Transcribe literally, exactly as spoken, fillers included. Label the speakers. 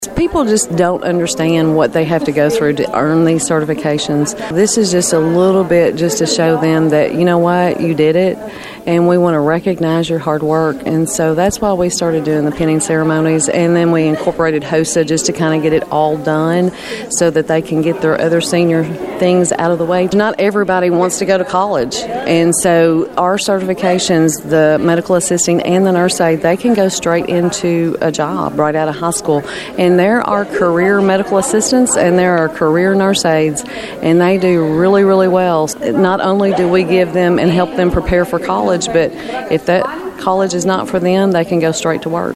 Speaker 1: People just don't understand what they have to go through to earn these certifications. This is just a little bit just to show them that, you know what, you did it, and we want to recognize your hard work. And so that's why we started doing the pinning ceremonies, and then we incorporated HOSA just to kind of get it all done so that they can get their other senior things out of the way. Not everybody wants to go to college, and so our certifications, the medical assisting and the nurse aide, they can go straight into a job right out of high school. And there are career medical assistants and there are career nurse aides, and they do really, really well. Not only do we give them and help them prepare for college, but if that college is not for them, they can go straight to work.